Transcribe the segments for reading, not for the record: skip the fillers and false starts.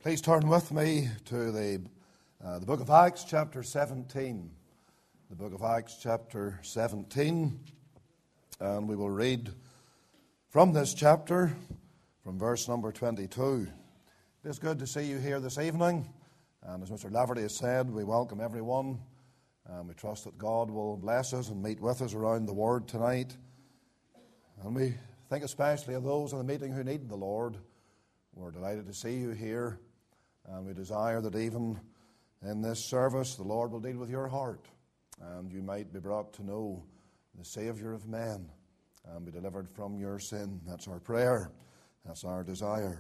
Please turn with me to the book of Acts, chapter 17. The book of Acts, chapter 17. And we will read from this chapter, from verse number 22. It is good to see you here this evening. And as Mr. Laverty has said, we welcome everyone. And we trust that God will bless us and meet with us around the Word tonight. And we think especially of those in the meeting who need the Lord. We're delighted to see you here. And we desire that even in this service, the Lord will deal with your heart. And you might be brought to know the Savior of men and be delivered from your sin. That's our prayer. That's our desire.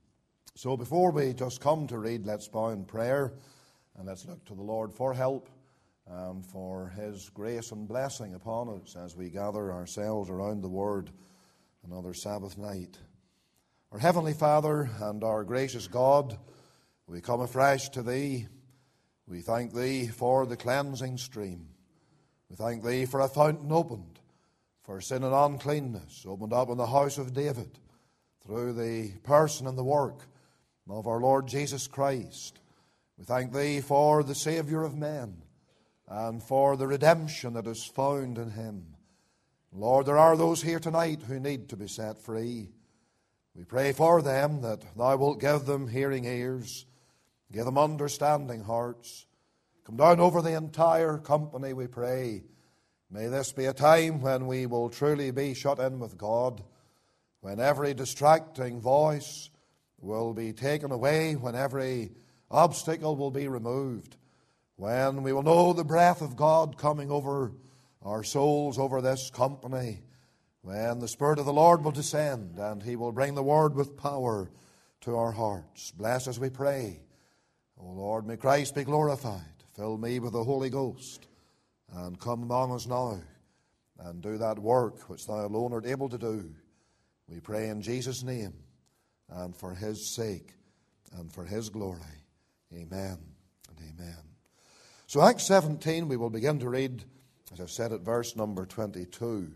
So before we just come to read, let's bow in prayer. And let's look to the Lord for help and for His grace and blessing upon us as we gather ourselves around the Word another Sabbath night. Our Heavenly Father and our gracious God, we come afresh to Thee. We thank Thee for the cleansing stream. We thank Thee for a fountain opened for sin and uncleanness, opened up in the house of David through the person and the work of our Lord Jesus Christ. We thank Thee for the Savior of men and for the redemption that is found in Him. Lord, there are those here tonight who need to be set free. We pray for them that Thou wilt give them hearing ears, give them understanding hearts. Come down over the entire company, we pray. May this be a time when we will truly be shut in with God, when every distracting voice will be taken away, when every obstacle will be removed, when we will know the breath of God coming over our souls, over this company, when the Spirit of the Lord will descend and He will bring the Word with power to our hearts. Bless us, we pray. O Lord, may Christ be glorified. Fill me with the Holy Ghost and come among us now and do that work which Thou alone art able to do. We pray in Jesus' name and for His sake and for His glory. Amen and amen. So Acts 17, we will begin to read, as I've said, at verse number 22.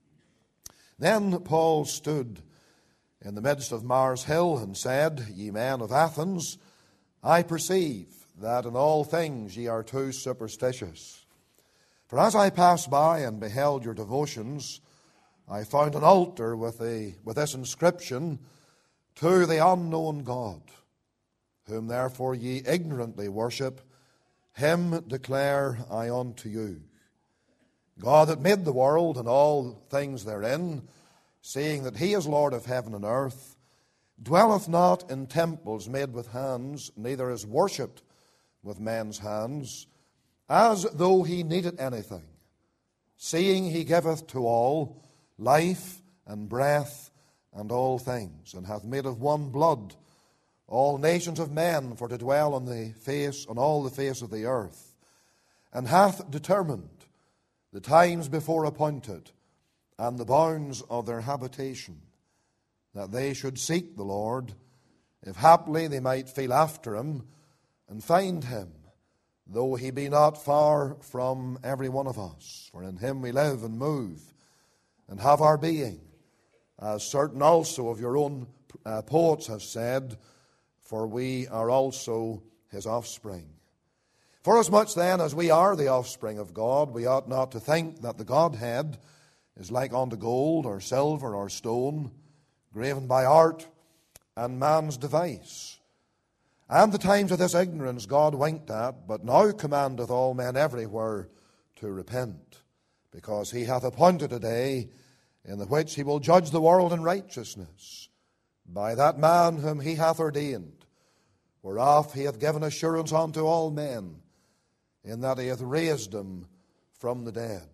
Then Paul stood in the midst of Mars Hill and said, Ye men of Athens, I perceive that in all things ye are too superstitious. For as I passed by and beheld your devotions, I found an altar with this inscription, To the unknown God, whom therefore ye ignorantly worship, Him declare I unto you. God that made the world and all things therein, seeing that He is Lord of heaven and earth, dwelleth not in temples made with hands, neither is worshipped with men's hands, as though He needed anything, seeing He giveth to all life and breath and all things, and hath made of one blood all nations of men for to dwell on all the face of the earth, and hath determined the times before appointed and the bounds of their habitation, that they should seek the Lord, if haply they might feel after Him, and find Him, though He be not far from every one of us. For in Him we live and move, and have our being, as certain also of your own poets have said, for we are also His offspring. Forasmuch then as we are the offspring of God, we ought not to think that the Godhead is like unto gold or silver or stone, graven by art and man's device. And the times of this ignorance God winked at, but now commandeth all men everywhere to repent, because He hath appointed a day in the which He will judge the world in righteousness, by that man whom He hath ordained, whereof He hath given assurance unto all men, in that He hath raised Him from the dead.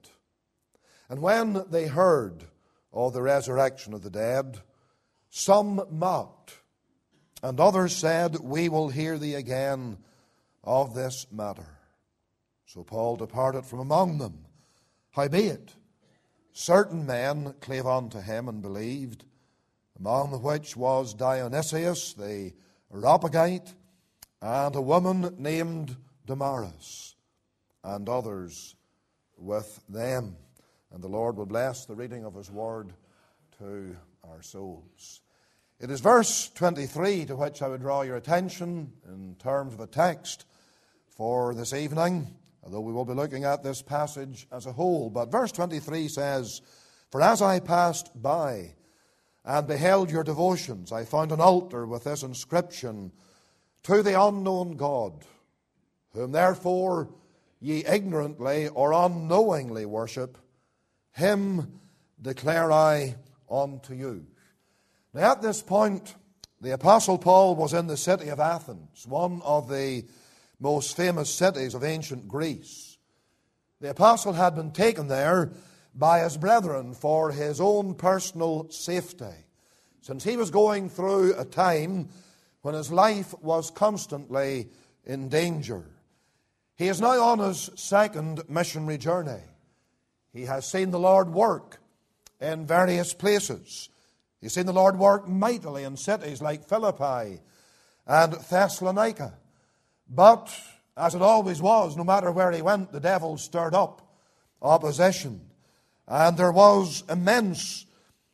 And when they heard of the resurrection of the dead, some mocked, and others said, We will hear thee again of this matter. So Paul departed from among them. Howbeit, certain men clave unto him and believed, among the which was Dionysius the Areopagite, and a woman named Damaris, and others with them. And the Lord will bless the reading of His word to our souls. It is verse 23 to which I would draw your attention in terms of a text for this evening, although we will be looking at this passage as a whole. But verse 23 says, "For as I passed by and beheld your devotions, I found an altar with this inscription, To the unknown God, whom therefore ye ignorantly or unknowingly worship, him declare I unto you." Now at this point, the Apostle Paul was in the city of Athens, one of the most famous cities of ancient Greece. The Apostle had been taken there by his brethren for his own personal safety, since he was going through a time when his life was constantly in danger. He is now on his second missionary journey. He has seen the Lord work in various places. He's seen the Lord work mightily in cities like Philippi and Thessalonica. But, as it always was, no matter where he went, the devil stirred up opposition. And there were immense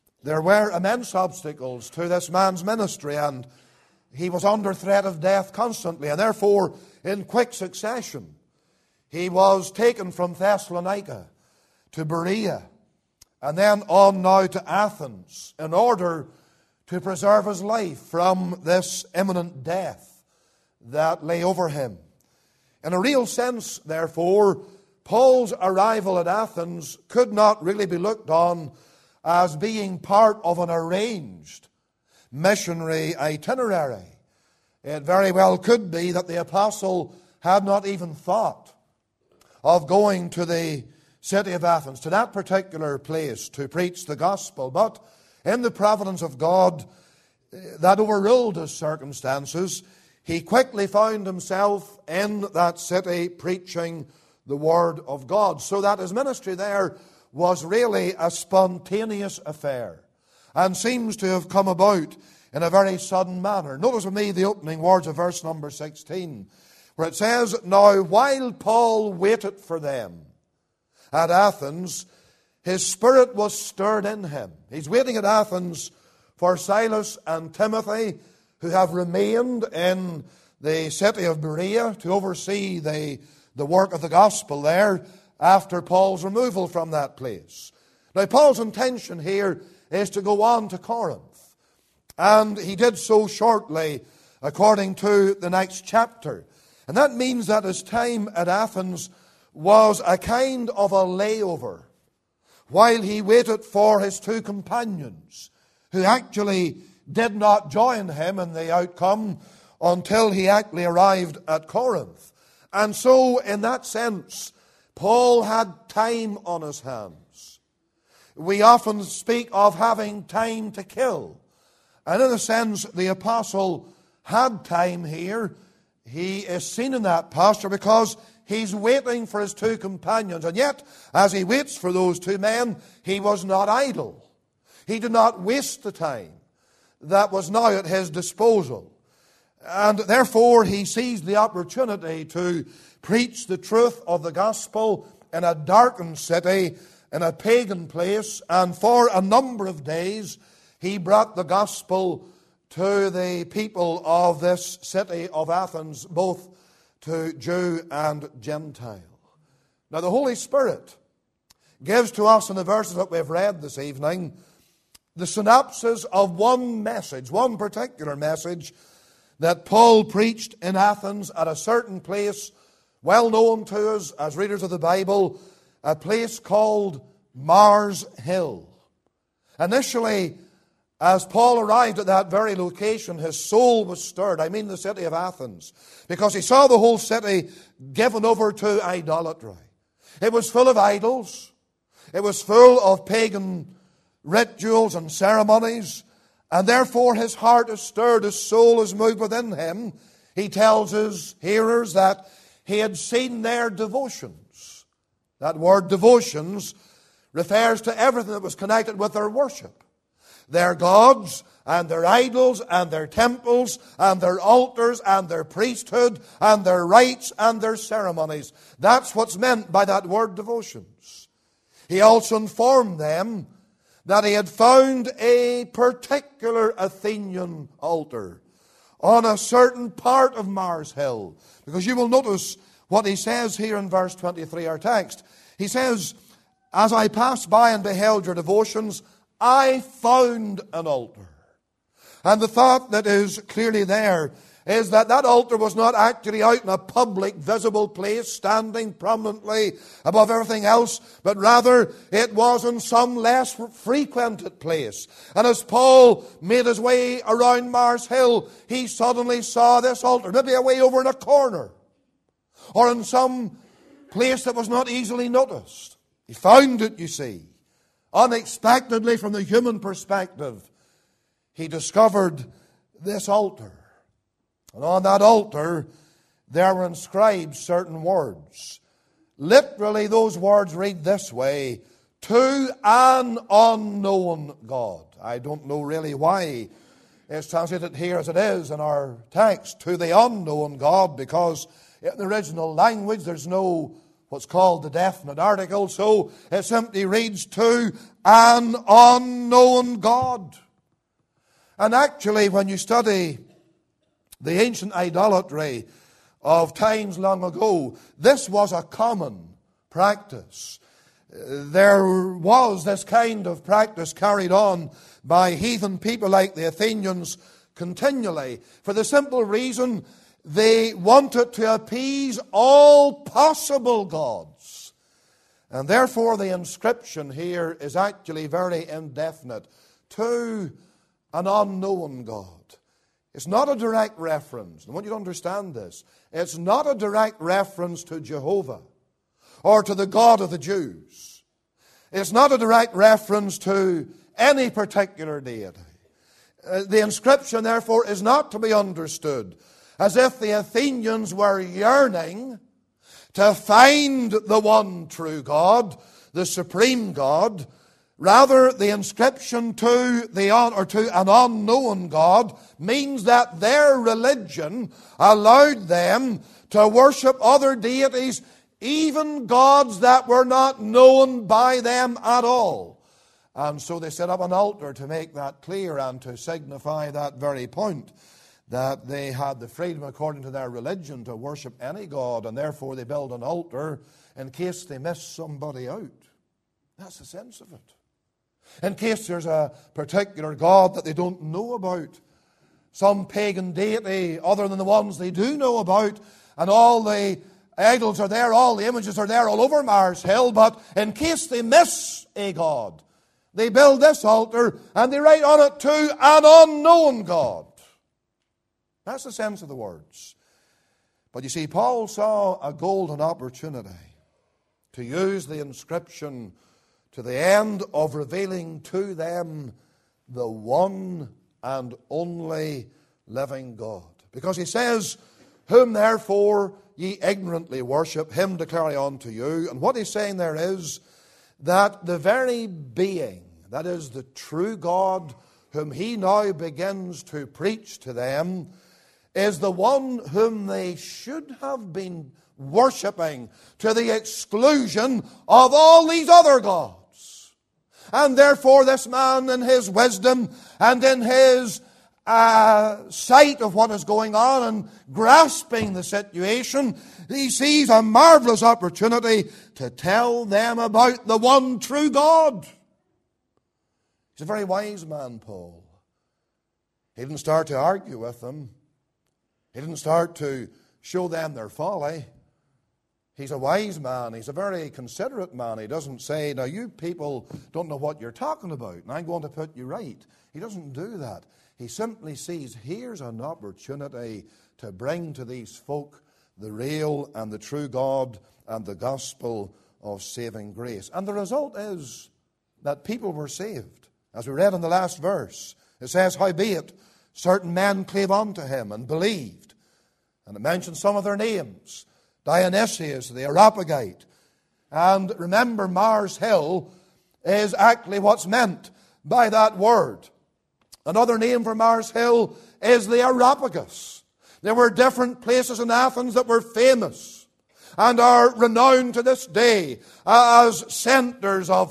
obstacles to this man's ministry, and he was under threat of death constantly. And therefore, in quick succession, he was taken from Thessalonica to Berea, and then on now to Athens, in order to preserve his life from this imminent death that lay over him. In a real sense, therefore, Paul's arrival at Athens could not really be looked on as being part of an arranged missionary itinerary. It very well could be that the apostle had not even thought of going to the city of Athens, to that particular place, to preach the gospel. But in the providence of God that overruled his circumstances, he quickly found himself in that city preaching the word of God, so that his ministry there was really a spontaneous affair and seems to have come about in a very sudden manner. Notice with me the opening words of verse number 16, where it says, "Now while Paul waited for them at Athens, his spirit was stirred in him." He's waiting at Athens for Silas and Timothy, who have remained in the city of Berea to oversee the work of the gospel there after Paul's removal from that place. Now, Paul's intention here is to go on to Corinth, and he did so shortly according to the next chapter. And that means that his time at Athens was a kind of a layover while he waited for his two companions, who actually did not join him in the outcome until he actually arrived at Corinth. And so, in that sense, Paul had time on his hands. We often speak of having time to kill. And in a sense, the apostle had time here. He is seen in that posture because he's waiting for his two companions. And yet, as he waits for those two men, he was not idle. He did not waste the time that was now at his disposal. And therefore, he seized the opportunity to preach the truth of the gospel in a darkened city, in a pagan place. And for a number of days, he brought the gospel to the people of this city of Athens, both to Jew and Gentile. Now, the Holy Spirit gives to us in the verses that we've read this evening the synopsis of one message, one particular message that Paul preached in Athens at a certain place well known to us as readers of the Bible, a place called Mars Hill. Initially, as Paul arrived at that very location, his soul was stirred. I mean the city of Athens, because he saw the whole city given over to idolatry. It was full of idols. It was full of pagan rituals and ceremonies. And therefore his heart is stirred, his soul is moved within him. He tells his hearers that he had seen their devotions. That word devotions refers to everything that was connected with their worship. Their gods and their idols and their temples and their altars and their priesthood and their rites and their ceremonies. That's what's meant by that word devotions. He also informed them that he had found a particular Athenian altar on a certain part of Mars Hill. Because you will notice what he says here in verse 23, our text. He says, "As I passed by and beheld your devotions, I found an altar." And the thought that is clearly there is that that altar was not actually out in a public, visible place, standing prominently above everything else, but rather it was in some less frequented place. And as Paul made his way around Mars Hill, he suddenly saw this altar, maybe away over in a corner, or in some place that was not easily noticed. He found it, you see. Unexpectedly, from the human perspective, he discovered this altar. And on that altar, there were inscribed certain words. Literally, those words read this way: "To an unknown God." I don't know really why it's translated here as it is in our text, "to the unknown God," because in the original language there's no what's called the definite article, so it simply reads, "To an unknown God." And actually, when you study the ancient idolatry of times long ago, this was a common practice. There was this kind of practice carried on by heathen people like the Athenians continually, for the simple reason they wanted to appease all possible gods. And therefore the inscription here is actually very indefinite. "To an unknown God." It's not a direct reference. I want you to understand this. It's not a direct reference to Jehovah or to the God of the Jews. It's not a direct reference to any particular deity. The inscription, therefore, is not to be understood as if the Athenians were yearning to find the one true God, the supreme God. Rather, the inscription to an unknown God means that their religion allowed them to worship other deities, even gods that were not known by them at all. And so they set up an altar to make that clear and to signify that very point, that they had the freedom according to their religion to worship any god, and therefore they build an altar in case they miss somebody out. That's the sense of it. In case there's a particular god that they don't know about, some pagan deity other than the ones they do know about, and all the idols are there, all the images are there all over Mars Hill, but in case they miss a god, they build this altar and they write on it, "To an unknown God." That's the sense of the words. But you see, Paul saw a golden opportunity to use the inscription to the end of revealing to them the one and only living God. Because he says, "Whom therefore ye ignorantly worship, him declare I unto you." And what he's saying there is that the very being, that is the true God, whom he now begins to preach to them, is the one whom they should have been worshipping to the exclusion of all these other gods. And therefore this man, in his wisdom and in his sight of what is going on and grasping the situation, he sees a marvelous opportunity to tell them about the one true God. He's a very wise man, Paul. He didn't start to argue with them. He didn't start to show them their folly. He's a wise man. He's a very considerate man. He doesn't say, "Now you people don't know what you're talking about, and I'm going to put you right." He doesn't do that. He simply sees, here's an opportunity to bring to these folk the real and the true God and the gospel of saving grace. And the result is that people were saved. As we read in the last verse, it says, "Howbeit, certain men clave unto him and believed." And it mentions some of their names. Dionysius, the Areopagite. And remember, Mars Hill is actually what's meant by that word. Another name for Mars Hill is the Areopagus. There were different places in Athens that were famous and are renowned to this day as centers of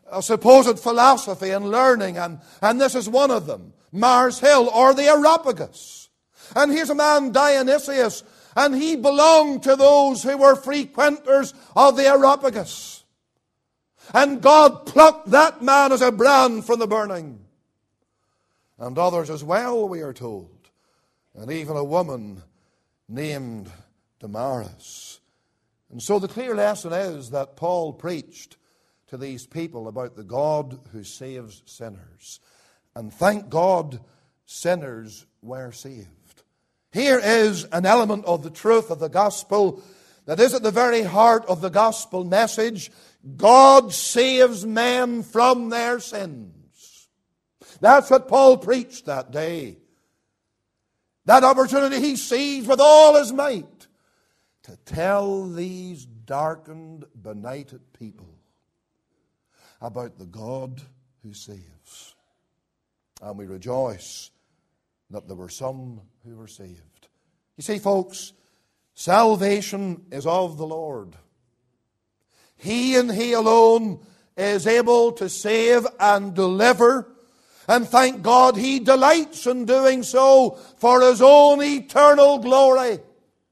a supposed philosophy and learning, and this is one of them, Mars Hill or the Areopagus. And here's a man, Dionysius, and he belonged to those who were frequenters of the Areopagus. And God plucked that man as a brand from the burning. And others as well, we are told. And even a woman named Damaris. And so the clear lesson is that Paul preached to these people about the God who saves sinners. And thank God, sinners were saved. Here is an element of the truth of the gospel that is at the very heart of the gospel message. God saves men from their sins. That's what Paul preached that day. That opportunity he seized with all his might to tell these darkened, benighted people about the God who saves. And we rejoice that there were some who were saved. You see, folks, salvation is of the Lord. He and He alone is able to save and deliver. And thank God He delights in doing so for His own eternal glory.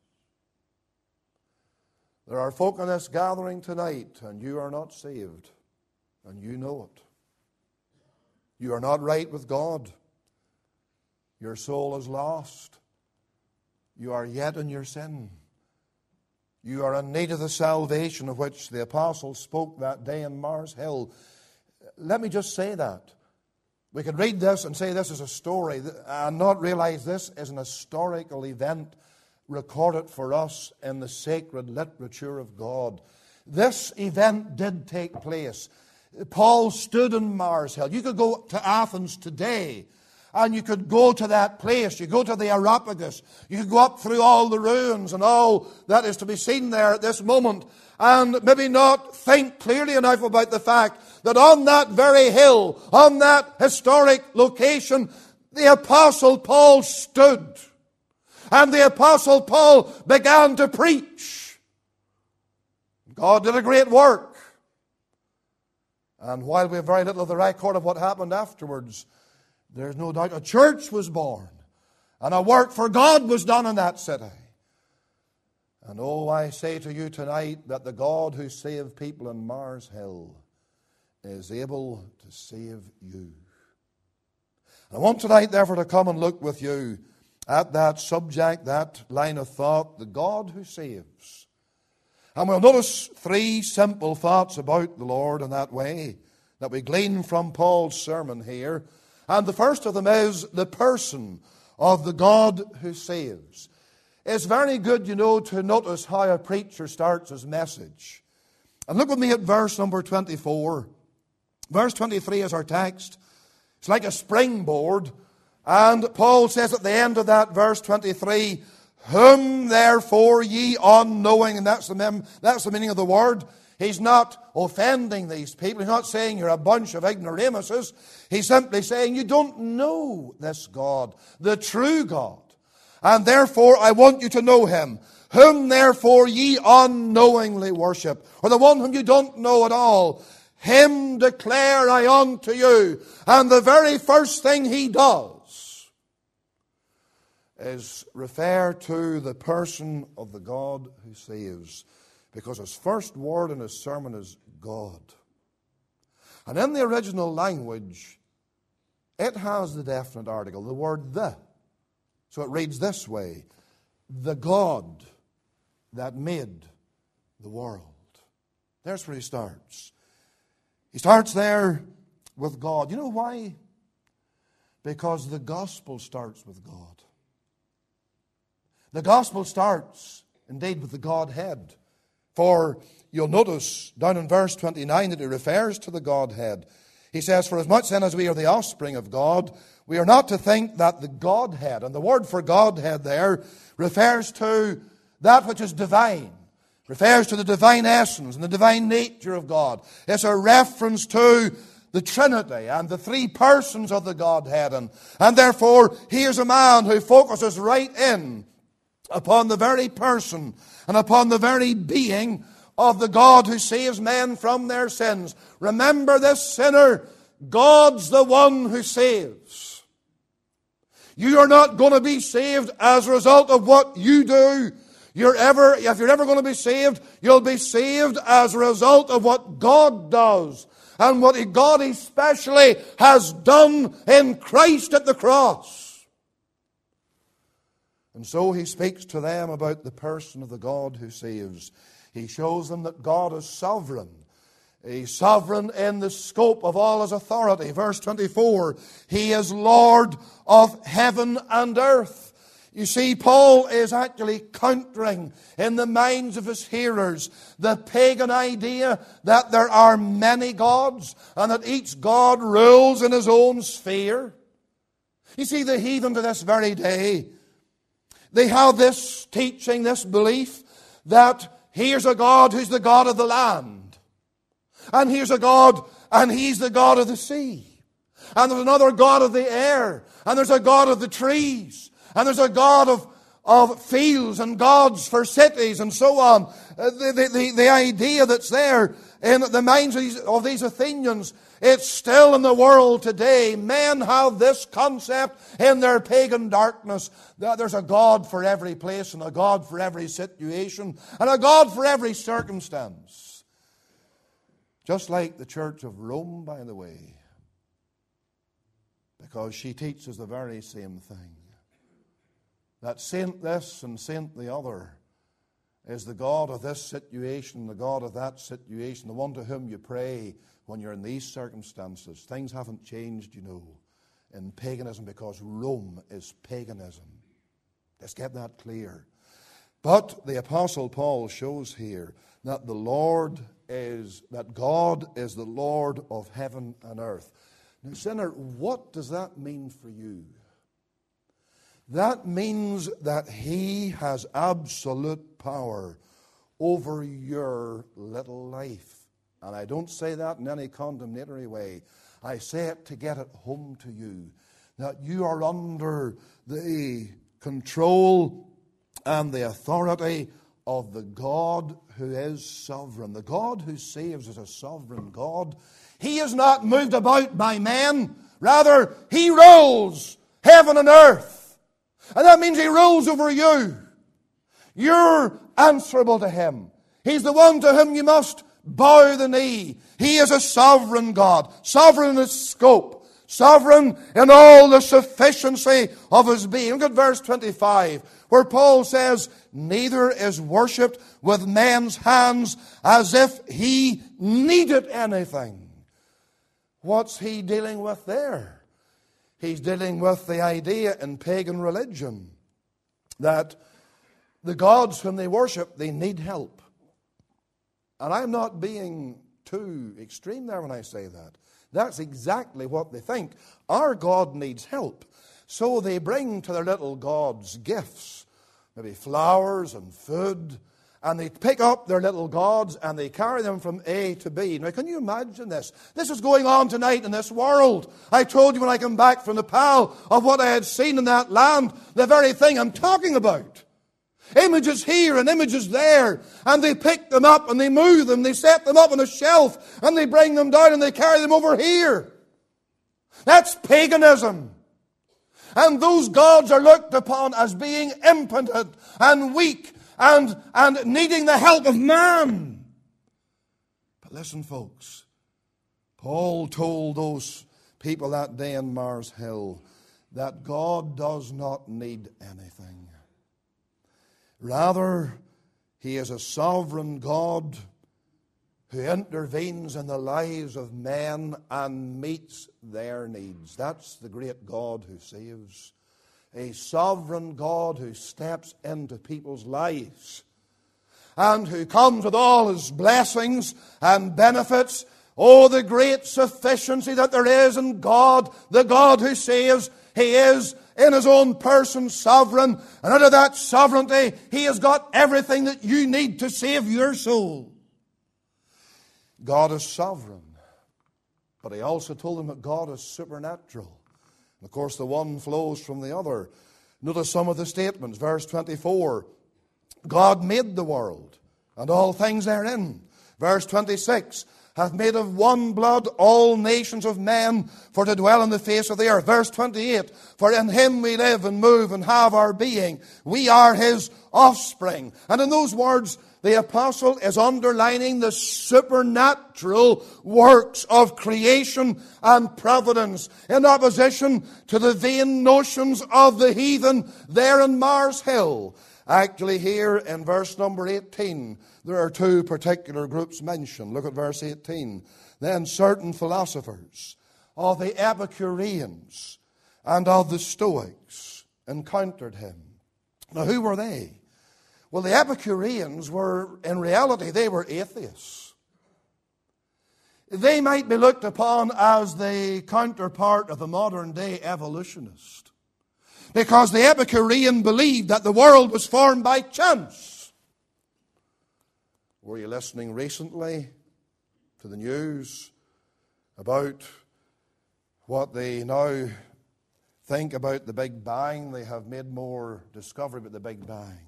There are folk in this gathering tonight, and you are not saved, and you know it. You are not right with God. Your soul is lost. You are yet in your sin. You are in need of the salvation of which the apostle spoke that day in Mars Hill. Let me just say that. We could read this and say this is a story and not realize this is an historical event recorded for us in the sacred literature of God. This event did take place. Paul stood in Mars Hill. You could go to Athens today and you could go to that place. You go to the Areopagus. You could go up through all the ruins and all that is to be seen there at this moment and maybe not think clearly enough about the fact that on that very hill, on that historic location, the Apostle Paul stood. And the Apostle Paul began to preach. God did a great work. And while we have very little of the record of what happened afterwards, there's no doubt a church was born. And a work for God was done in that city. And oh, I say to you tonight that the God who saved people in Mars Hill is able to save you. I want tonight, therefore, to come and look with you at that subject, that line of thought, the God who saves. And we'll notice three simple thoughts about the Lord in that way that we glean from Paul's sermon here. And the first of them is the person of the God who saves. It's very good, you know, to notice how a preacher starts his message. And look with me at verse number 24. Verse 23 is our text. It's like a springboard. And Paul says at the end of that, verse 23, whom therefore ye unknowing, and that's the meaning of the word. He's not offending these people. He's not saying you're a bunch of ignoramuses. He's simply saying you don't know this God, the true God. And therefore I want you to know Him. Whom therefore ye unknowingly worship, or the one whom you don't know at all, Him declare I unto you. And the very first thing He does is refer to the person of the God who saves. Because his first word in his sermon is God. And in the original language, it has the definite article, the word the. So it reads this way, the God that made the world. There's where he starts. He starts there with God. You know why? Because the gospel starts with God. The gospel starts, indeed, with the Godhead. For you'll notice down in verse 29 that he refers to the Godhead. He says, for as much then as we are the offspring of God, we are not to think that the Godhead, and the word for Godhead there refers to that which is divine, refers to the divine essence and the divine nature of God. It's a reference to the Trinity and the three persons of the Godhead. And therefore, here's a man who focuses right in upon the very person and upon the very being of the God who saves men from their sins. Remember this, sinner, God's the one who saves. You are not going to be saved as a result of what you do. If you're ever going to be saved, you'll be saved as a result of what God does. And what God especially has done in Christ at the cross. And so he speaks to them about the person of the God who saves. He shows them that God is sovereign. He's sovereign in the scope of all His authority. Verse 24, He is Lord of heaven and earth. You see, Paul is actually countering in the minds of his hearers the pagan idea that there are many gods and that each god rules in his own sphere. You see, the heathen to this very day, they have this teaching, this belief that here's a God who's the God of the land. And here's a God, and He's the God of the sea. And there's another God of the air. And there's a God of the trees. And there's a God of fields and gods for cities and so on. The idea that's there in the minds of these Athenians, it's still in the world today. Men have this concept in their pagan darkness that there's a God for every place and a God for every situation and a God for every circumstance. Just like the Church of Rome, by the way, because she teaches the very same thing. That saint this and saint the other is the God of this situation, the God of that situation, the one to whom you pray when you're in these circumstances. Things haven't changed, you know, in paganism because Rome is paganism. Let's get that clear. But the Apostle Paul shows here that God is the Lord of heaven and earth. Now, sinner, what does that mean for you? That means that He has absolute power over your little life. And I don't say that in any condemnatory way. I say it to get it home to you. That you are under the control and the authority of the God who is sovereign. The God who saves is a sovereign God. He is not moved about by men. Rather, He rules heaven and earth. And that means He rules over you. You're answerable to Him. He's the one to whom you must bow the knee. He is a sovereign God. Sovereign in His scope. Sovereign in all the sufficiency of His being. Look at verse 25, where Paul says, neither is worshipped with men's hands as if He needed anything. What's he dealing with there? He's dealing with the idea in pagan religion that the gods whom they worship, they need help. And I'm not being too extreme there when I say that. That's exactly what they think. Our God needs help. So they bring to their little gods gifts, maybe flowers and food, and they pick up their little gods and they carry them from A to B. Now, can you imagine this? This is going on tonight in this world. I told you when I came back from Nepal of what I had seen in that land, the very thing I'm talking about. Images here and images there. And they pick them up and they move them. They set them up on a shelf and they bring them down and they carry them over here. That's paganism. And those gods are looked upon as being impotent and weak and needing the help of man. But listen, folks. Paul told those people that day in Mars Hill that God does not need anything. Rather, He is a sovereign God who intervenes in the lives of men and meets their needs. That's the great God who saves. A sovereign God who steps into people's lives and who comes with all His blessings and benefits. Oh, the great sufficiency that there is in God, the God who saves. He is in His own person sovereign, and out of that sovereignty He has got everything that you need to save your soul. God is sovereign, but He also told them that God is supernatural. And of course, the one flows from the other. Notice some of the statements. Verse 24, God made the world. and all things therein. Verse 26, hath made of one blood all nations of men for to dwell on the face of the earth. Verse 28, for in him we live and move and have our being. We are his offspring. And in those words, the apostle is underlining the supernatural works of creation and providence in opposition to the vain notions of the heathen there in Mars Hill. Actually, here in verse number 18, there are two particular groups mentioned. Look at verse 18. Then certain philosophers of the Epicureans and of the Stoics encountered him. Now, who were they? Well, the Epicureans were, in reality, they were atheists. They might be looked upon as the counterpart of the modern day evolutionist, because the Epicurean believed that the world was formed by chance. Were you listening recently to the news about what they now think about the Big Bang? They have made more discovery about the Big Bang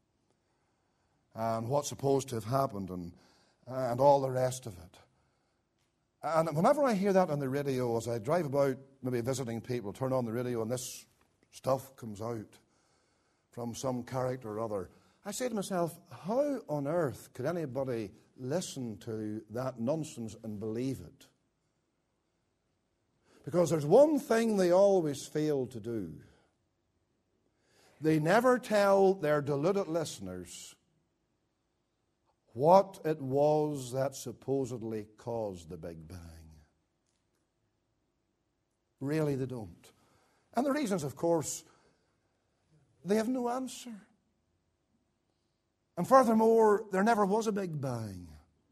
and what's supposed to have happened and all the rest of it. And whenever I hear that on the radio, as I drive about maybe visiting people, turn on the radio and this stuff comes out from some character or other, I say to myself, how on earth could anybody listen to that nonsense and believe it? Because there's one thing they always fail to do. They never tell their deluded listeners what it was that supposedly caused the Big Bang. Really, they don't. And the reasons, of course, they have no answer. And furthermore, there never was a Big Bang.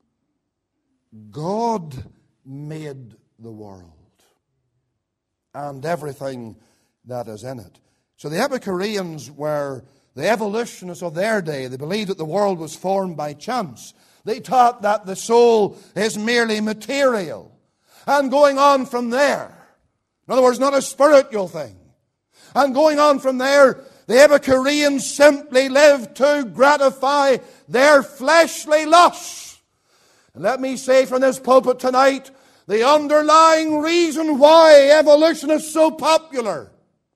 God made the world and everything that is in it. So the Epicureans were the evolutionists of their day. They believed that the world was formed by chance. They taught that the soul is merely material. And going on from there, in other words, not a spiritual thing. And going on from there, the Epicureans simply lived to gratify their fleshly lusts. And let me say from this pulpit tonight, the underlying reason why evolution is so popular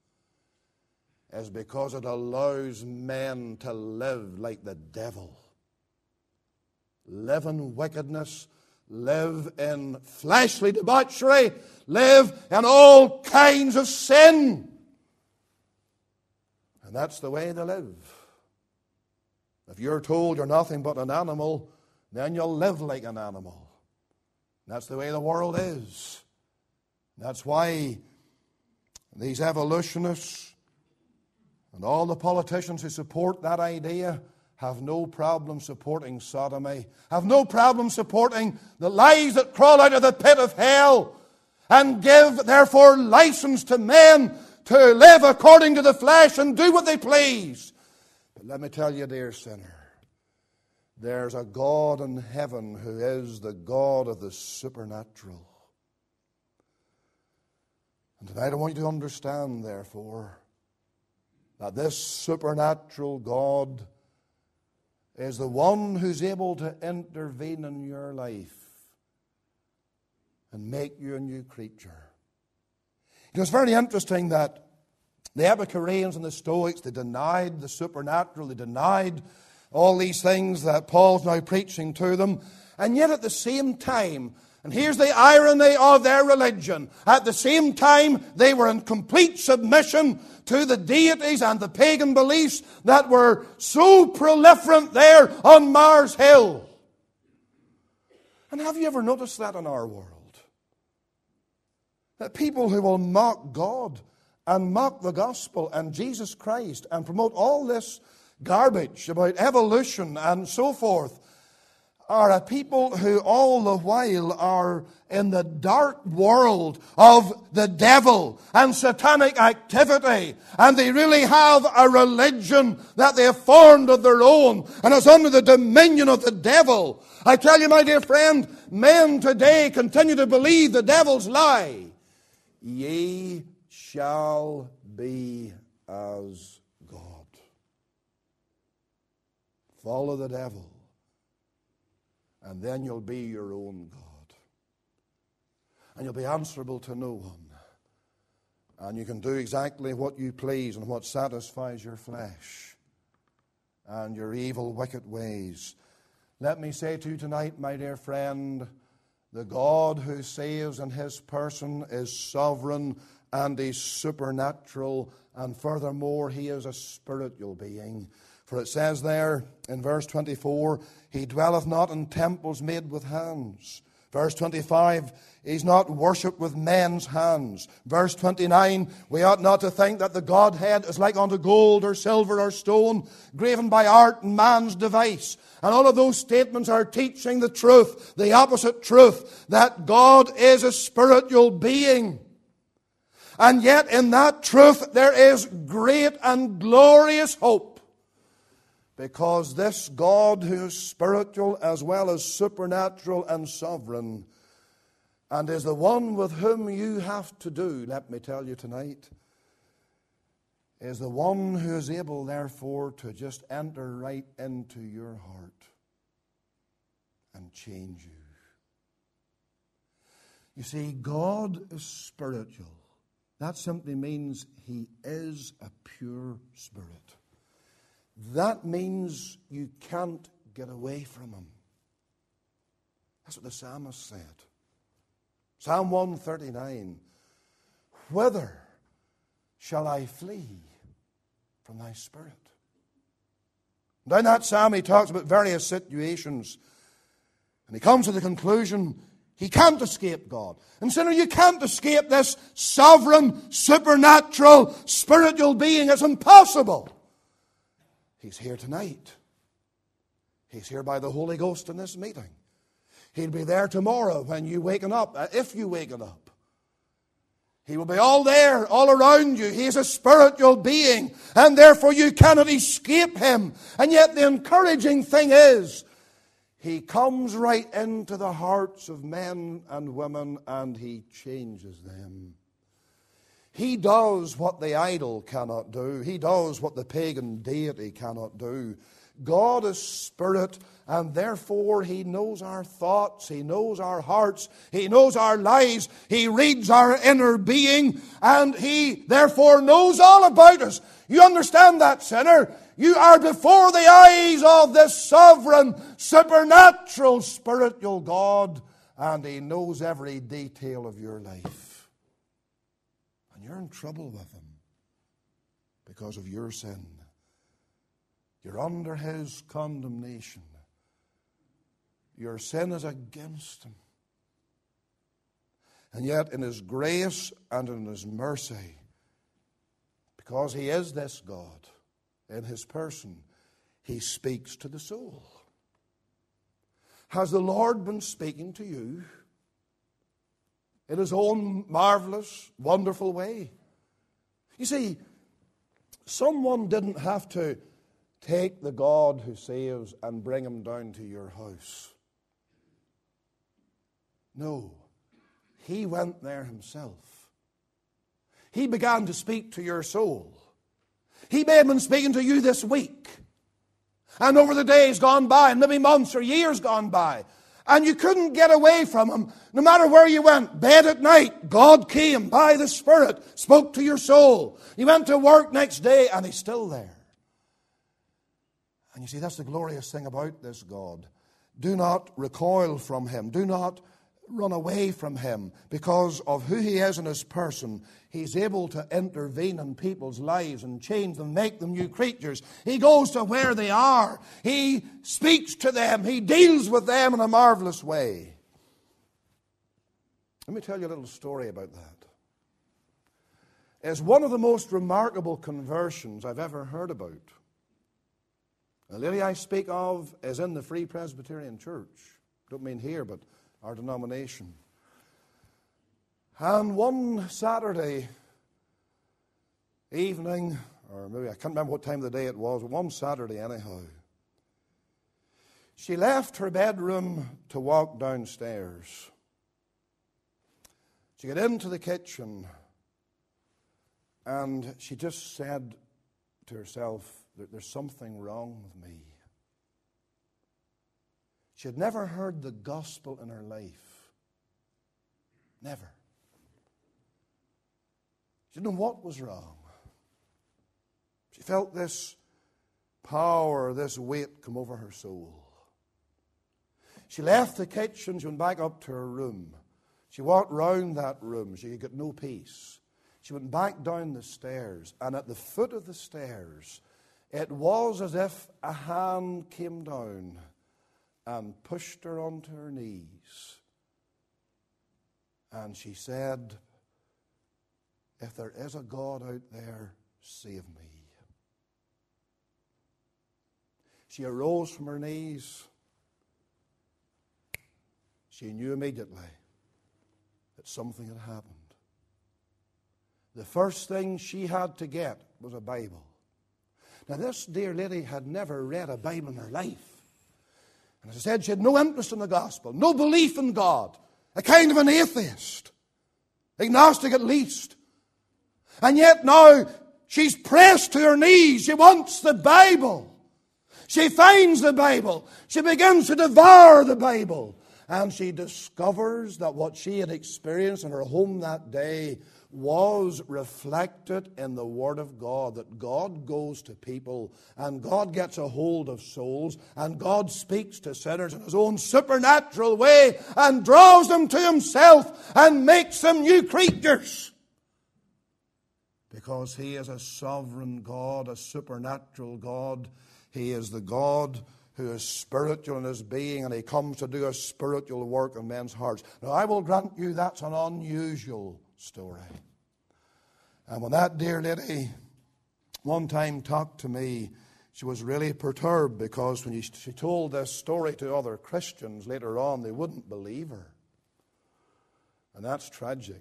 is because it allows men to live like the devil. Live in wickedness, live in fleshly debauchery, live in all kinds of sin. And that's the way they live. If you're told you're nothing but an animal, then you'll live like an animal. That's the way the world is. That's why these evolutionists and all the politicians who support that idea have no problem supporting sodomy, have no problem supporting the lies that crawl out of the pit of hell, and give, therefore, license to men to live according to the flesh and do what they please. But let me tell you, dear sinner, there's a God in heaven who is the God of the supernatural. And tonight I want you to understand, therefore, that this supernatural God is the one who's able to intervene in your life and make you a new creature. It was very interesting that the Epicureans and the Stoics, they denied the supernatural, they denied all these things that Paul's now preaching to them, and yet at the same time, and here's the irony of their religion, at the same time they were in complete submission to the deities and the pagan beliefs that were so proliferant there on Mars Hill. And have you ever noticed that in our world? That people who will mock God and mock the gospel and Jesus Christ and promote all this garbage about evolution and so forth are a people who all the while are in the dark world of the devil and satanic activity. And they really have a religion that they have formed of their own and is under the dominion of the devil. I tell you, my dear friend, men today continue to believe the devil's lie. Ye shall be as God. Follow the devil And then you'll be your own God. And you'll be answerable to no one. And you can do exactly what you please and what satisfies your flesh and your evil, wicked ways. Let me say to you tonight, my dear friend, the God who saves in His person is sovereign and He's supernatural, and furthermore, He is a spiritual being. For it says there in verse 24, He dwelleth not in temples made with hands. Verse 25, He's not worshipped with men's hands. Verse 29, we ought not to think that the Godhead is like unto gold or silver or stone, graven by art and man's device. And all of those statements are teaching the truth, the opposite truth, that God is a spiritual being. And yet in that truth there is great and glorious hope. Because this God who is spiritual as well as supernatural and sovereign, and is the one with whom you have to do, let me tell you tonight, is the one who is able, therefore, to just enter right into your heart and change you. You see, God is spiritual. That simply means He is a pure spirit. That means you can't get away from Him. That's what the psalmist said. Psalm 139, whither shall I flee from thy spirit? And in that psalm he talks about various situations. And he comes to the conclusion he can't escape God. And sinner, you can't escape this sovereign, supernatural, spiritual being. It's impossible. He's here tonight. He's here by the Holy Ghost in this meeting. He'll be there tomorrow when you waken up, if you waken up. He will be all there, all around you. He is a spiritual being, and therefore you cannot escape Him. And yet the encouraging thing is, He comes right into the hearts of men and women, and He changes them. He does what the idol cannot do. He does what the pagan deity cannot do. God is spirit, and therefore He knows our thoughts, He knows our hearts, He knows our lives, He reads our inner being, and He therefore knows all about us. You understand that, sinner? You are before the eyes of this sovereign, supernatural, spiritual God, and He knows every detail of your life. And you're in trouble with Him because of your sin. You're under His condemnation. Your sin is against Him. And yet in His grace and in His mercy, because He is this God in His person, He speaks to the soul. Has the Lord been speaking to you in His own marvelous, wonderful way? You see, someone didn't have to take the God who saves and bring Him down to your house. No, He went there Himself. He began to speak to your soul. He may have been speaking to you this week, and over the days gone by, and maybe months or years gone by, and you couldn't get away from Him. No matter where you went, bed at night, God came by the Spirit, spoke to your soul. You went to work next day, and He's still there. And you see, that's the glorious thing about this God. Do not recoil from Him. Do not run away from Him. Because of who He is in His person, He's able to intervene in people's lives and change them, make them new creatures. He goes to where they are. He speaks to them. He deals with them in a marvelous way. Let me tell you a little story about that. It's one of the most remarkable conversions I've ever heard about. The lady I speak of is in the Free Presbyterian Church. I don't mean here, but our denomination. And one Saturday evening, or maybe I can't remember what time of the day it was, but one Saturday anyhow, she left her bedroom to walk downstairs. She got into the kitchen and she just said to herself, there's something wrong with me. She had never heard the gospel in her life. Never. She didn't know what was wrong. She felt this power, this weight come over her soul. She left the kitchen, she went back up to her room. She walked round that room, she could get no peace. She went back down the stairs, and at the foot of the stairs, it was as if a hand came down and pushed her onto her knees. And she said, "If there is a God out there, save me." She arose from her knees. She knew immediately that something had happened. The first thing she had to get was a Bible. Now, this dear lady had never read a Bible in her life. And as I said, she had no interest in the gospel, no belief in God, a kind of an atheist, agnostic at least. And yet now she's pressed to her knees. She wants the Bible. She finds the Bible. She begins to devour the Bible. And she discovers that what she had experienced in her home that day was reflected in the Word of God, that God goes to people and God gets a hold of souls and God speaks to sinners in His own supernatural way and draws them to Himself and makes them new creatures. Because He is a sovereign God, a supernatural God. He is the God who is spiritual in His being, and He comes to do a spiritual work in men's hearts. Now, I will grant you that's an unusual story. And when that dear lady one time talked to me, she was really perturbed, because when she told this story to other Christians later on, they wouldn't believe her. And that's tragic,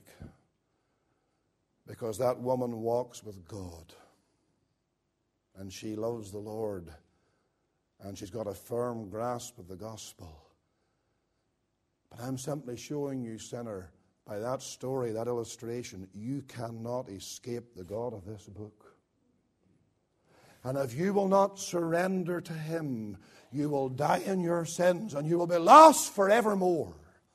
because that woman walks with God, and she loves the Lord, and she's got a firm grasp of the gospel. But I'm simply showing you, sinner, by that story, that illustration, you cannot escape the God of this book. And if you will not surrender to Him, you will die in your sins, and you will be lost forevermore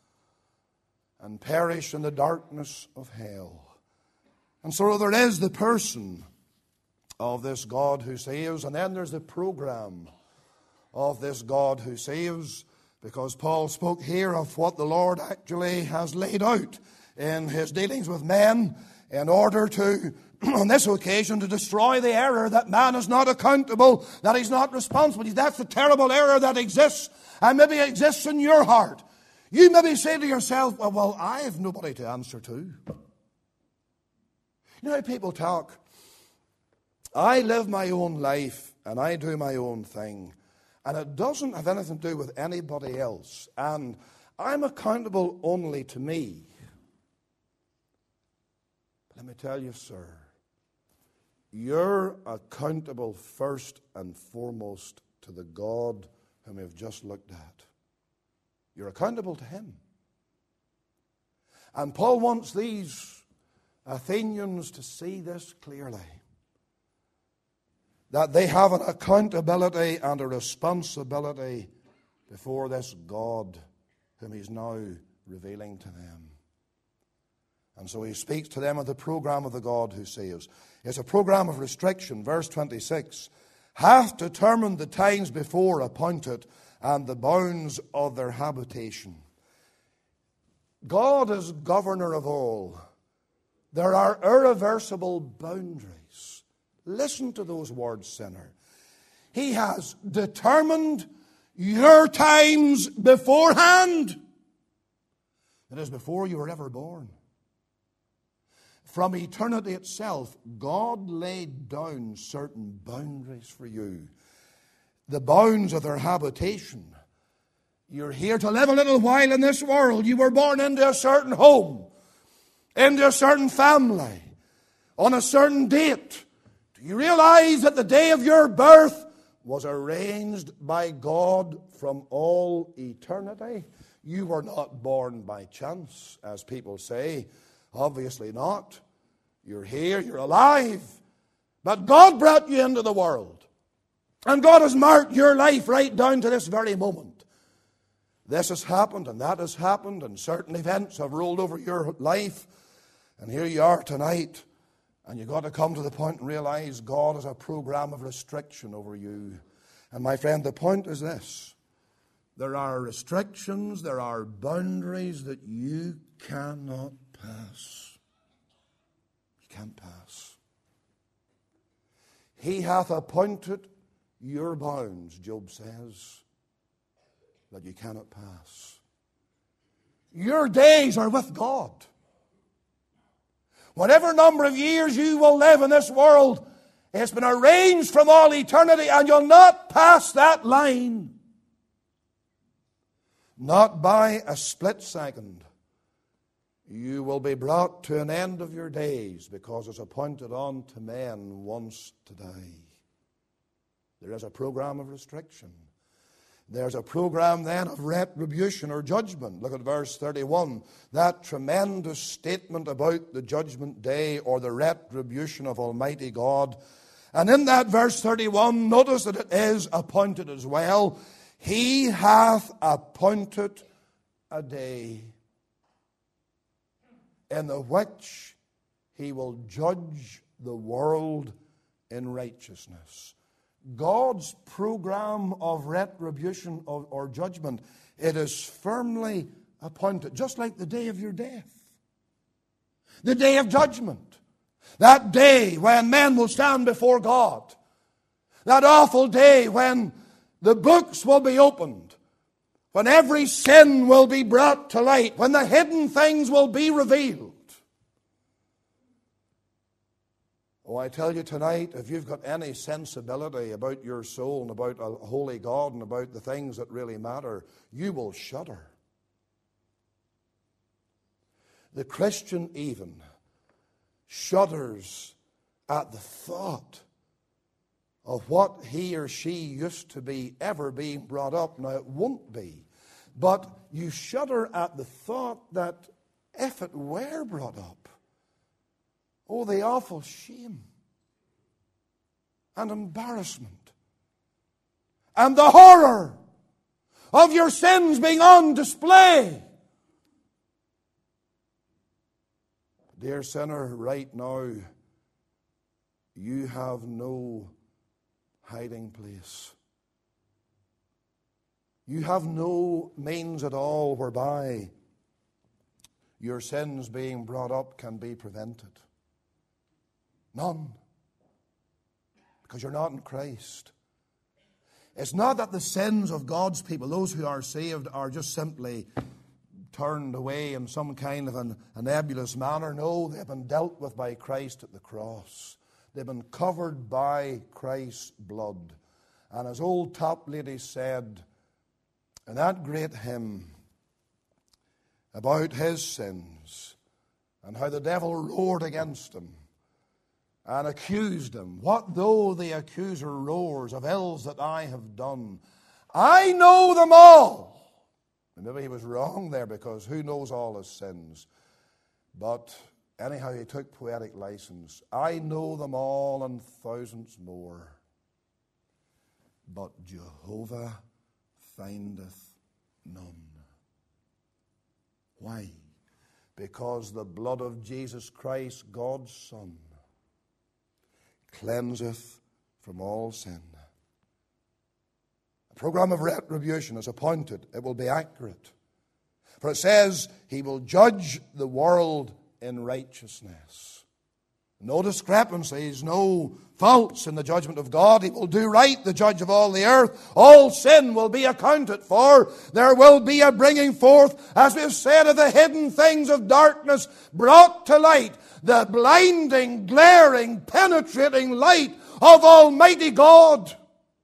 and perish in the darkness of hell. And so there is the person of this God who saves, and then there's the program of this God who saves, because Paul spoke here of what the Lord actually has laid out in His dealings with men in order to, on this occasion, to destroy the error that man is not accountable, that he's not responsible. That's the terrible error that exists, and maybe exists in your heart. You maybe say to yourself, well, I have nobody to answer to. You know how people talk? I live my own life, and I do my own thing. And it doesn't have anything to do with anybody else. And I'm accountable only to me. But let me tell you, sir, you're accountable first and foremost to the God whom we've just looked at. You're accountable to Him. And Paul wants these Athenians to see this clearly, that they have an accountability and a responsibility before this God whom He's now revealing to them. And so he speaks to them of the program of the God who saves. It's a program of restriction. Verse 26, hath determined the times before appointed and the bounds of their habitation. God is governor of all. There are irreversible boundaries. Listen to those words, sinner. He has determined your times beforehand. That is, before you were ever born. From eternity itself, God laid down certain boundaries for you. The bounds of their habitation. You're here to live a little while in this world. You were born into a certain home, into a certain family, on a certain date. Do you realize that the day of your birth was arranged by God from all eternity? You were not born by chance, as people say. Obviously not. You're here, you're alive. But God brought you into the world. And God has marked your life right down to this very moment. this has happened and that has happened, and certain events have rolled over your life. And here you are tonight, and you've got to come to the point and realize God has a program of restriction over you. And my friend, the point is this. There are restrictions, there are boundaries that you cannot pass. You can't pass. He hath appointed your bounds, Job says, that you cannot pass. Your days are with God. Whatever number of years you will live in this world, it's been arranged from all eternity, and you'll not pass that line. Not by a split second. You will be brought to an end of your days, because it's appointed unto men once to die. There is a program of restriction. There's a program then of retribution or judgment. Look at verse 31. That tremendous statement about the judgment day or the retribution of Almighty God. And in that verse 31, notice that it is appointed as well. He hath appointed a day in the which he will judge the world in righteousness. God's program of retribution or judgment, it is firmly appointed, just like the day of your death. The day of judgment. That day when men will stand before God. That awful day when the books will be opened. When every sin will be brought to light. When the hidden things will be revealed. Oh, I tell you tonight, if you've got any sensibility about your soul and about a holy God and about the things that really matter, you will shudder. The Christian even shudders at the thought of what he or she used to be ever being brought up. Now, it won't be. But you shudder at the thought that if it were brought up, oh, the awful shame and embarrassment and the horror of your sins being on display. Dear sinner, right now, you have no hiding place. You have no means at all whereby your sins being brought up can be prevented. None. Because you're not in Christ. It's not that the sins of God's people, those who are saved, are just simply turned away in some kind of a nebulous manner. No, they've been dealt with by Christ at the cross. They've been covered by Christ's blood. And as old Toplady said in that great hymn about his sins and how the devil roared against him and accused him. What though the accuser roars of ills that I have done? I know them all. And maybe he was wrong there, because who knows all his sins? But anyhow, he took poetic license. I know them all and thousands more. But Jehovah findeth none. Why? Because the blood of Jesus Christ, God's Son, cleanseth from all sin. A program of retribution is appointed. It will be accurate. For it says, he will judge the world in righteousness. No discrepancies, no faults in the judgment of God. He will do right, the judge of all the earth. All sin will be accounted for. There will be a bringing forth, as we've said, of the hidden things of darkness brought to light. The blinding, glaring, penetrating light of Almighty God.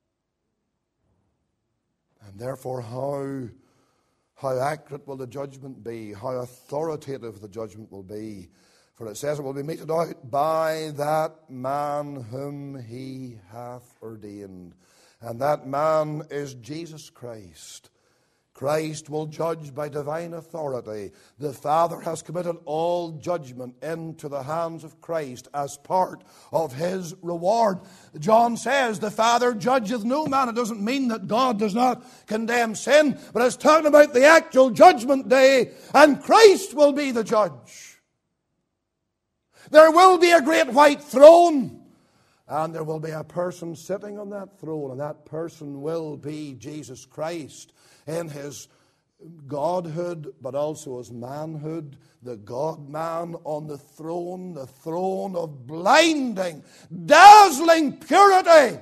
And therefore, how accurate will the judgment be? How authoritative the judgment will be? For it says it will be meted out by that man whom he hath ordained. And that man is Jesus Christ, Christ will judge by divine authority. The Father has committed all judgment into the hands of Christ as part of his reward. John says the Father judgeth no man. It doesn't mean that God does not condemn sin, but it's talking about the actual judgment day, and Christ will be the judge. There will be a great white throne, and there will be a person sitting on that throne, and that person will be Jesus Christ in his godhood, but also his manhood, the God-man on the throne of blinding, dazzling purity.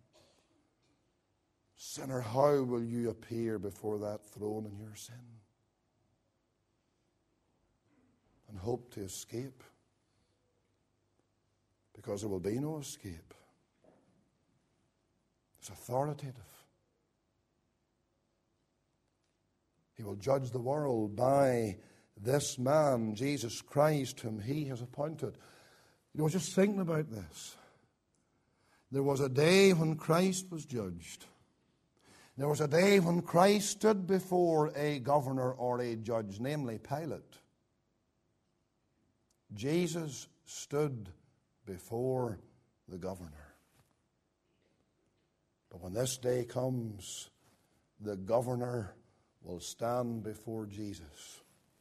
Sinner, how will you appear before that throne in your sin and hope to escape? Because there will be no escape. It's authoritative. He will judge the world by this man, Jesus Christ, whom he has appointed. You know, just thinking about this. There was a day when Christ was judged. There was a day when Christ stood before a governor or a judge, namely Pilate. Jesus stood before the governor. But when this day comes, the governor will stand before Jesus.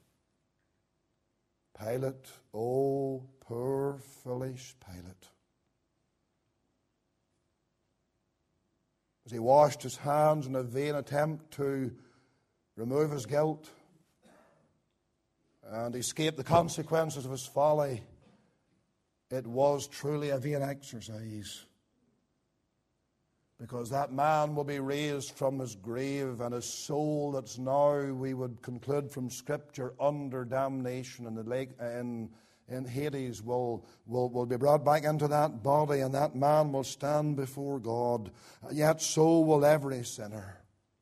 Pilate, oh, poor, foolish Pilate. As he washed his hands in a vain attempt to remove his guilt and escape the consequences of his folly, it was truly a vain exercise. Because that man will be raised from his grave, and his soul that's now, we would conclude from Scripture, under damnation in the lake in Hades will be brought back into that body, and that man will stand before God. Yet so will every sinner.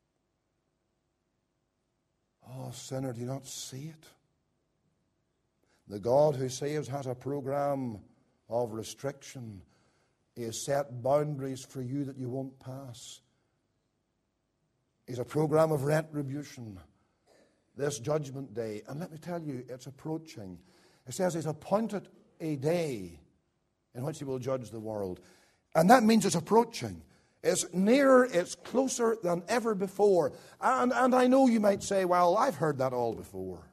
Oh, sinner, do you not see it? The God who saves has a program of restriction. He has set boundaries for you that you won't pass. He's a program of retribution. This judgment day, and let me tell you, it's approaching. It says he's appointed a day in which he will judge the world. And that means it's approaching. It's nearer, it's closer than ever before. And I know you might say, well, I've heard that all before.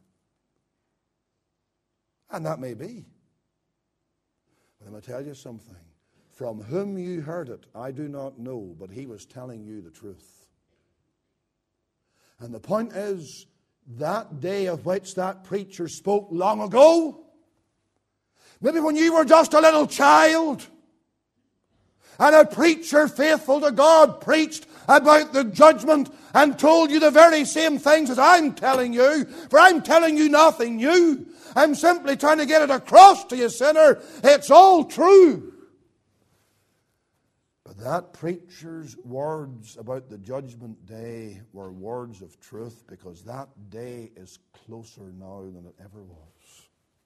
And that may be. But I'm going to tell you something. From whom you heard it, I do not know, but he was telling you the truth. And the point is, that day of which that preacher spoke long ago, maybe when you were just a little child, and a preacher faithful to God preached about the judgment and told you the very same things as I'm telling you, for I'm telling you nothing new. I'm simply trying to get it across to you, sinner. It's all true. But that preacher's words about the judgment day were words of truth, because that day is closer now than it ever was.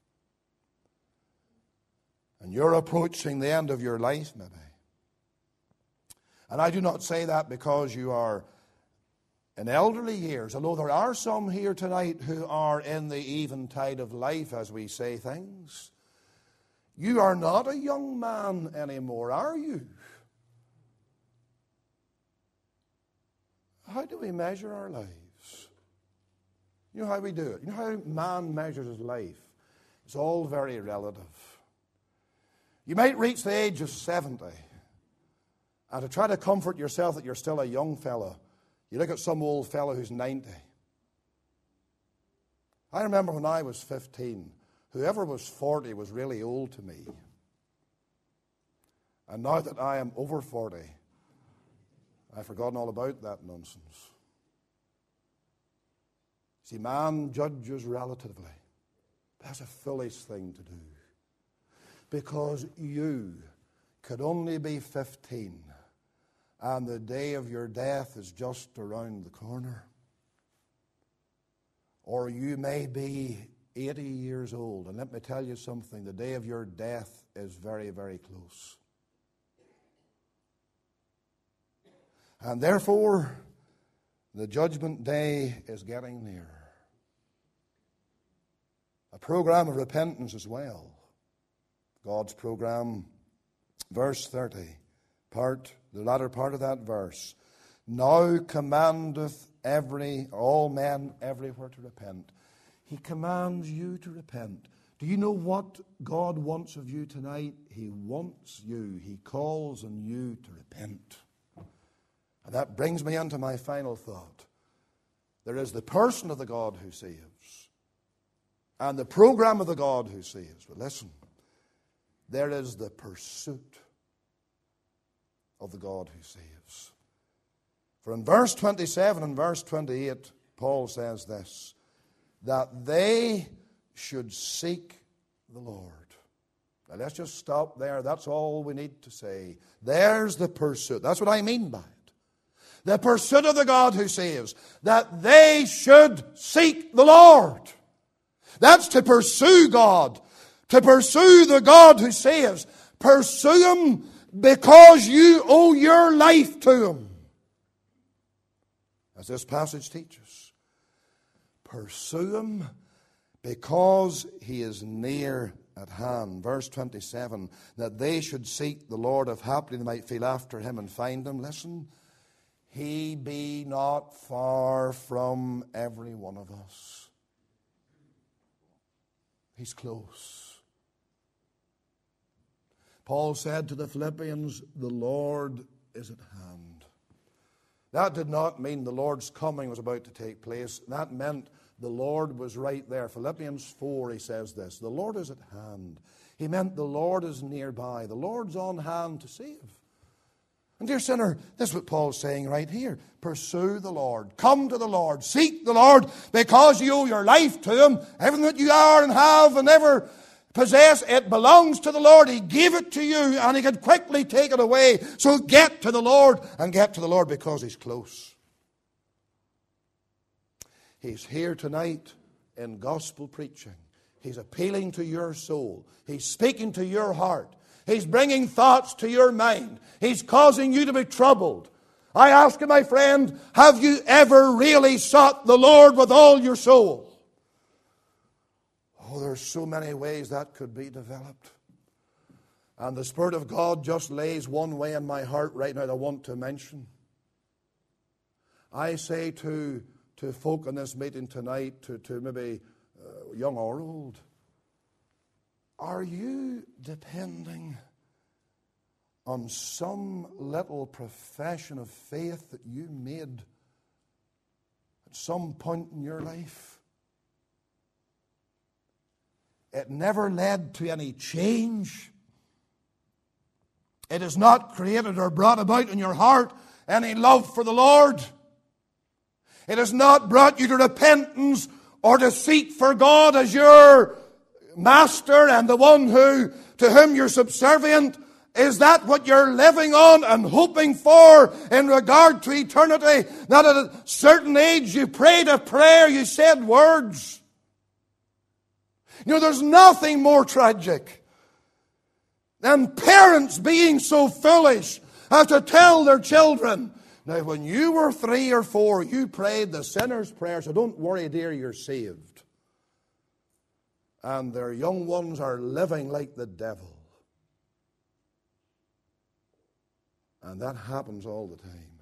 And you're approaching the end of your life, maybe. And I do not say that because you are in elderly years, although there are some here tonight who are in the eventide of life, as we say things. You are not a young man anymore, are you? How do we measure our lives? You know how we do it. You know how man measures his life? It's all very relative. You might reach the age of 70, and to try to comfort yourself that you're still a young fellow, you look at some old fellow who's 90. I remember when I was 15, whoever was 40 was really old to me. And now that I am over 40, I've forgotten all about that nonsense. See, man judges relatively. That's a foolish thing to do. Because you could only be 15, and the day of your death is just around the corner. Or you may be 80 years old, and let me tell you something, the day of your death is very, very close. And therefore, The judgment day is getting nearer. A program of repentance as well. God's program, verse 30, the latter part of that verse. Now commandeth all men everywhere to repent. He commands you to repent. Do you know what God wants of you tonight? He wants you. He calls on you to repent. And that brings me into my final thought. There is the person of the God who saves, and the program of the God who saves. But listen, there is the pursuit of the God who saves. For in verse 27 and verse 28, Paul says this, that they should seek the Lord. Now let's just stop there. That's all we need to say. There's the pursuit. That's what I mean by it. The pursuit of the God who saves. That they should seek the Lord. That's to pursue God. To pursue the God who saves. Pursue Him because you owe your life to Him. As this passage teaches. Pursue Him because He is near at hand. Verse 27, that they should seek the Lord, if haply they might feel after Him and find Him. Listen, He be not far from every one of us. He's close. Paul said to the Philippians, the Lord is at hand. That did not mean the Lord's coming was about to take place. That meant the Lord was right there. Philippians 4, he says this, the Lord is at hand. He meant the Lord is nearby. The Lord's on hand to save. And dear sinner, this is what Paul's saying right here. Pursue the Lord. Come to the Lord. Seek the Lord because you owe your life to Him. Everything that you are and have and ever possess, it belongs to the Lord. He gave it to you and He could quickly take it away. So get to the Lord, and get to the Lord because He's close. He's here tonight in gospel preaching. He's appealing to your soul. He's speaking to your heart. He's bringing thoughts to your mind. He's causing you to be troubled. I ask you, my friend, have you ever really sought the Lord with all your soul? Oh, there's so many ways that could be developed. And the Spirit of God just lays one way in my heart right now that I want to mention. I say to folk in this meeting tonight, to maybe young or old, are you depending on some little profession of faith that you made at some point in your life? It never led to any change. It has not created or brought about in your heart any love for the Lord. It has not brought you to repentance or to seek for God as your master and the one to whom you're subservient. Is that what you're living on and hoping for in regard to eternity? That at a certain age you prayed a prayer, you said words. You know, there's nothing more tragic than parents being so foolish as to tell their children, now when you were 3 or 4, you prayed the sinner's prayer, so don't worry, dear, you're saved. And their young ones are living like the devil. And that happens all the time.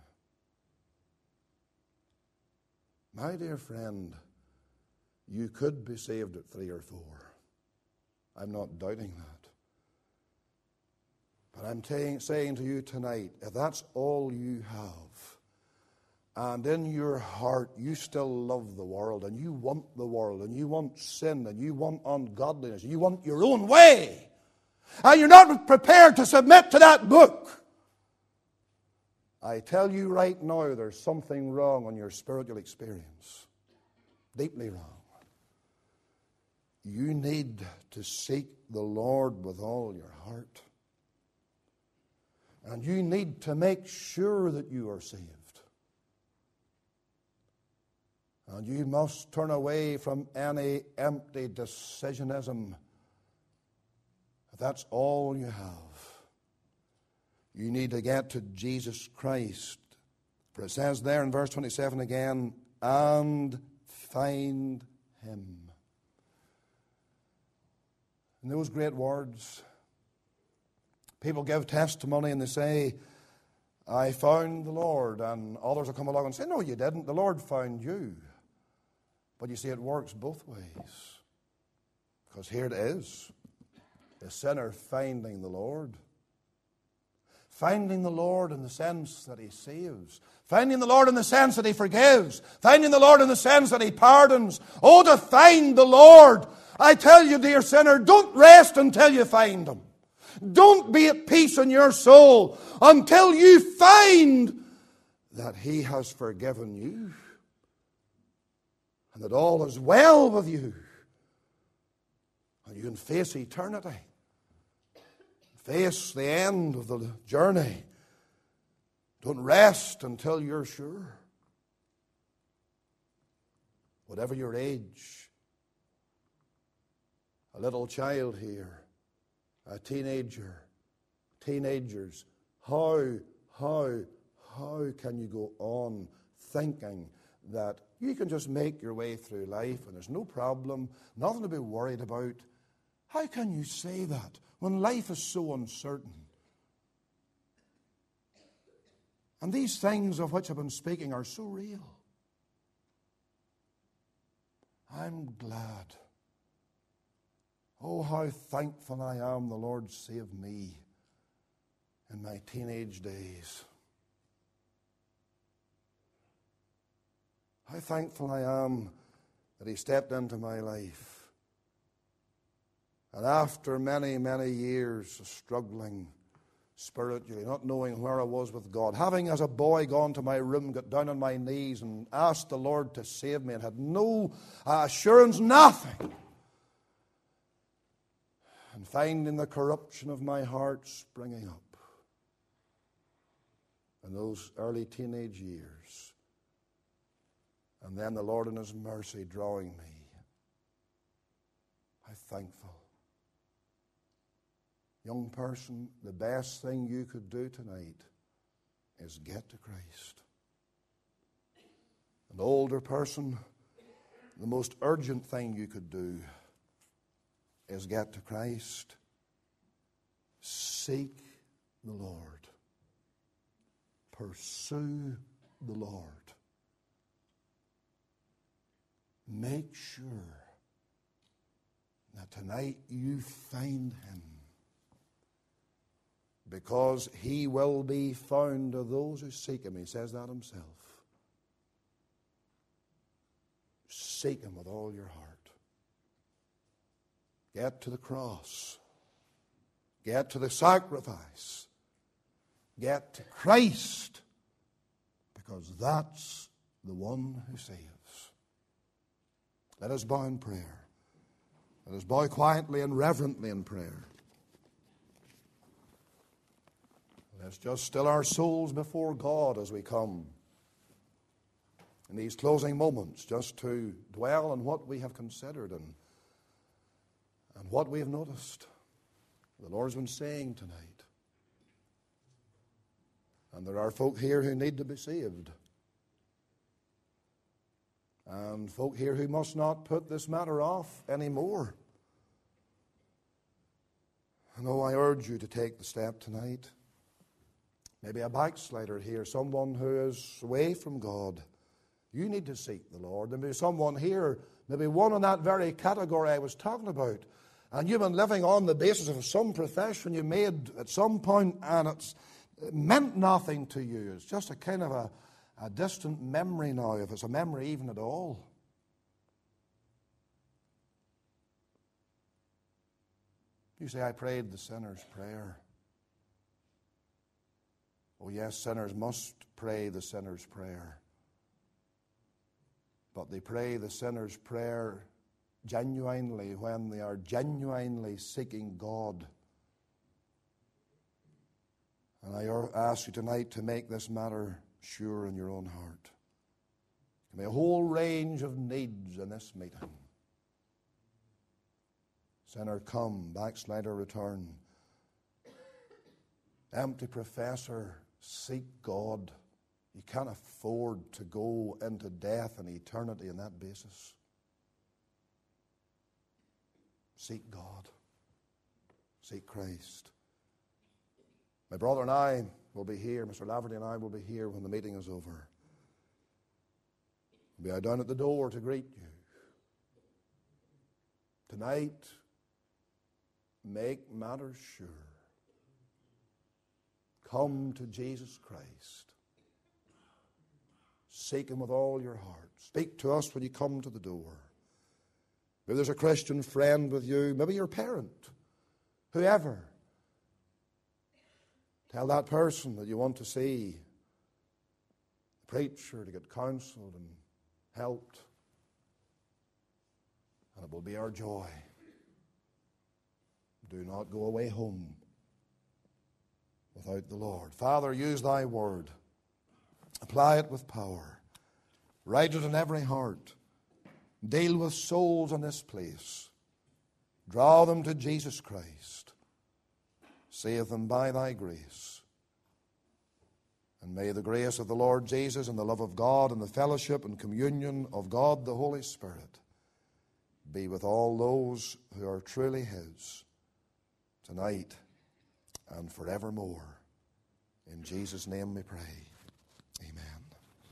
My dear friend, you could be saved at 3 or 4. I'm not doubting that. But I'm saying to you tonight, if that's all you have, and in your heart you still love the world, and you want the world, and you want sin, and you want ungodliness, and you want your own way, and you're not prepared to submit to that book, I tell you right now, there's something wrong on your spiritual experience. Deeply wrong. You need to seek the Lord with all your heart. And you need to make sure that you are saved. And you must turn away from any empty decisionism. If that's all you have. You need to get to Jesus Christ For it says there in verse 27 again, and find him. And those great words, people give testimony and they say, I found the Lord. And others will come along and say, no, you didn't. The Lord found you. But you see, it works both ways. Because here it is, the sinner finding the Lord. Finding the Lord in the sense that he saves. Finding the Lord in the sense that he forgives. Finding the Lord in the sense that he pardons. Oh, to find the Lord. I tell you, dear sinner, don't rest until you find him. Don't be at peace in your soul until you find that he has forgiven you and that all is well with you. And you can face eternity. Face the end of the journey. Don't rest until you're sure. Whatever your age, a little child here, a teenager, teenagers, how can you go on thinking that you can just make your way through life and there's no problem, nothing to be worried about? How can you say that when life is so uncertain? And these things of which I've been speaking are so real. I'm glad. Oh, how thankful I am the Lord saved me in my teenage days. How thankful I am that he stepped into my life. And after many, many years of struggling spiritually, not knowing where I was with God, having as a boy gone to my room, got down on my knees and asked the Lord to save me and had no assurance, nothing. And finding the corruption of my heart springing up in those early teenage years. And then the Lord in his mercy drawing me. How thankful. Young person, the best thing you could do tonight is get to Christ. An older person, the most urgent thing you could do is get to Christ. Seek the Lord. Pursue the Lord. Make sure that tonight you find him. Because he will be found of those who seek him. He says that himself. Seek him with all your heart. Get to the cross. Get to the sacrifice. Get to Christ. Because that's the one who saves. Let us bow in prayer. Let us bow quietly and reverently in prayer. Let's just still our souls before God as we come in these closing moments, just to dwell on what we have considered and what we have noticed. The Lord's been saying tonight. And there are folk here who need to be saved. And folk here who must not put this matter off anymore. And oh, I urge you to take the step tonight. Maybe a backslider here, someone who is away from God. You need to seek the Lord. There may be someone here, maybe one in that very category I was talking about, and you've been living on the basis of some profession you made at some point, and it meant nothing to you. It's just a kind of a distant memory now, if it's a memory even at all. You say, I prayed the sinner's prayer. Oh yes, sinners must pray the sinner's prayer. But they pray the sinner's prayer genuinely when they are genuinely seeking God. And I ask you tonight to make this matter sure in your own heart. There may be a whole range of needs in this meeting. Sinner, come. Backslider, return. Empty professor, seek God. You can't afford to go into death and eternity on that basis. Seek God. Seek Christ. My brother and I will be here. Mr. Laverty and I will be here when the meeting is over. We'll be down at the door to greet you. Tonight, make matters sure. Come to Jesus Christ. Seek Him with all your heart. Speak to us when you come to the door. Maybe there's a Christian friend with you, maybe your parent, whoever. Tell that person that you want to see the preacher to get counseled and helped. And it will be our joy. Do not go away home without the Lord. Father, use thy word. Apply it with power. Write it in every heart. Deal with souls in this place. Draw them to Jesus Christ. Save them by thy grace. And may the grace of the Lord Jesus and the love of God and the fellowship and communion of God the Holy Spirit be with all those who are truly His, tonight and forevermore. In Jesus' name we pray. Amen.